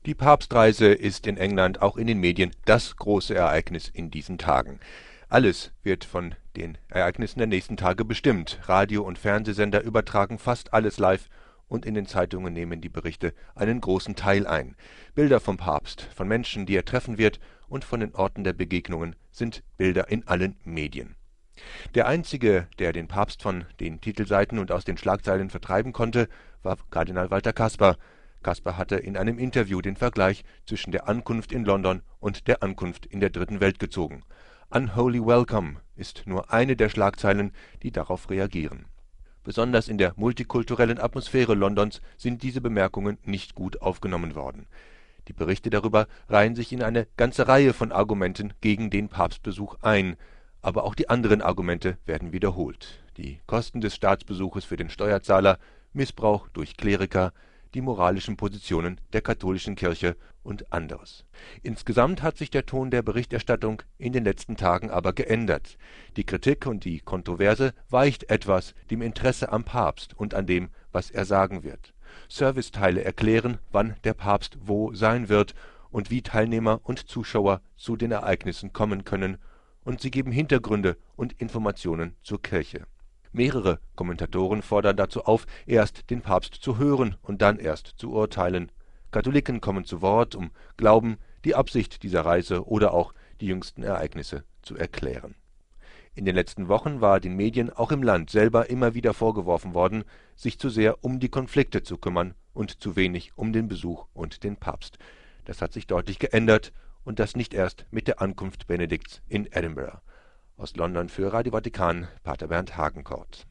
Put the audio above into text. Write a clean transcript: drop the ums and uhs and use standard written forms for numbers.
Die Papstreise ist in England auch in den Medien das große Ereignis in diesen Tagen. Alles wird von den Ereignissen der nächsten Tage bestimmt. Radio- und Fernsehsender übertragen fast alles live und in den Zeitungen nehmen die Berichte einen großen Teil ein. Bilder vom Papst, von Menschen, die er treffen wird, und von den Orten der Begegnungen sind Bilder in allen Medien. Der einzige, der den Papst von den Titelseiten und aus den Schlagzeilen vertreiben konnte, war Kardinal Walter Kasper. Kasper hatte in einem Interview den Vergleich zwischen der Ankunft in London und der Ankunft in der Dritten Welt gezogen. Unholy Welcome ist nur eine der Schlagzeilen, die darauf reagieren. Besonders in der multikulturellen Atmosphäre Londons sind diese Bemerkungen nicht gut aufgenommen worden. Die Berichte darüber reihen sich in eine ganze Reihe von Argumenten gegen den Papstbesuch ein, aber auch die anderen Argumente werden wiederholt: die Kosten des Staatsbesuches für den Steuerzahler, Missbrauch durch Kleriker, die moralischen Positionen der katholischen Kirche und anderes. Insgesamt hat sich der Ton der Berichterstattung in den letzten Tagen aber geändert. Die Kritik und die Kontroverse weicht etwas dem Interesse am Papst und an dem, was er sagen wird. Serviceteile erklären, wann der Papst wo sein wird und wie Teilnehmer und Zuschauer zu den Ereignissen kommen können, und sie geben Hintergründe und Informationen zur Kirche. Mehrere Kommentatoren fordern dazu auf, erst den Papst zu hören und dann erst zu urteilen. Katholiken kommen zu Wort, um Glauben, die Absicht dieser Reise oder auch die jüngsten Ereignisse zu erklären. In den letzten Wochen war den Medien auch im Land selber immer wieder vorgeworfen worden, sich zu sehr um die Konflikte zu kümmern und zu wenig um den Besuch und den Papst. Das hat sich deutlich geändert, und das nicht erst mit der Ankunft Benedikts in Edinburgh. Aus London für Radio Vatikan, Pater Bernd Hagenkort.